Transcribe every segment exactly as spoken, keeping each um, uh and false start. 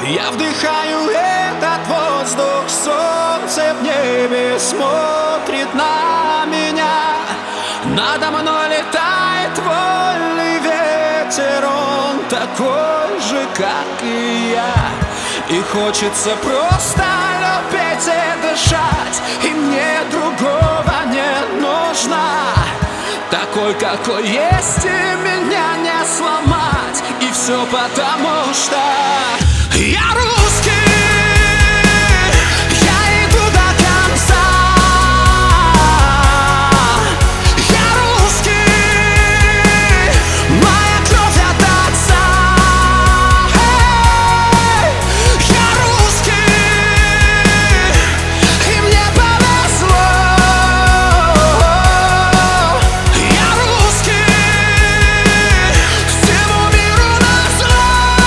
Я вдыхаю этот воздух, солнце в небе смотрит на меня. Надо мной летает вольный ветер, он такой же, как и я. И хочется просто любить и дышать, и мне другого не нужно. Такой, какой есть, и меня не сломать. И все потому, что я русский. Я иду до конца. Я русский. Моя кровь от отца. Эй, я русский. И мне повезло. Я русский. Всему миру назло.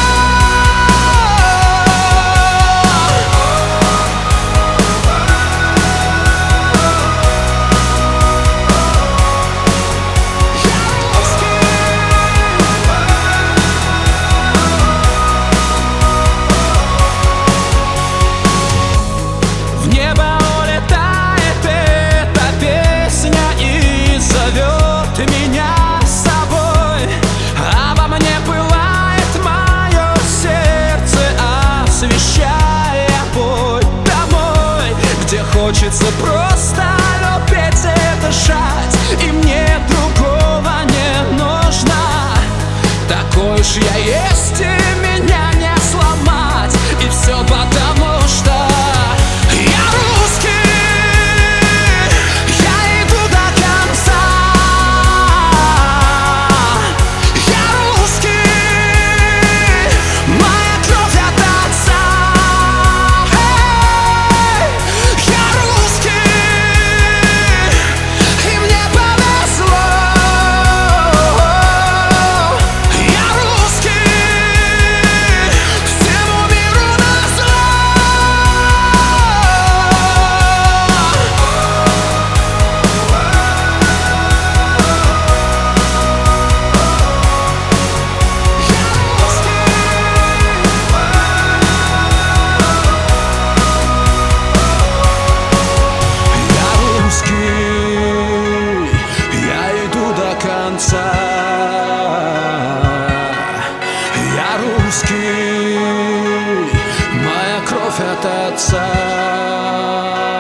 В небо улетает эта песня и зовет меня с собой. А во мне пылает мое сердце, освещая путь домой, где хочется просто любить и дышать, и мне другого не нужно. Такой уж я есть, и меня не сломать. И все потому, что я русский. Я иду до конца. Я русский. Моя кровь от отца. Эй, я русский. И мне повезло. Я русский. Всему миру назло. Я русский, я иду до конца. Я русский, моя кровь от отца.